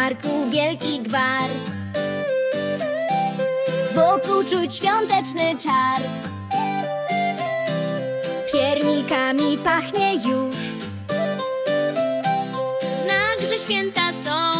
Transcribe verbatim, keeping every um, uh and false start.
parku wielki gwar. Wokół czuć świąteczny czar. Piernikami pachnie już. Znak, że święta są.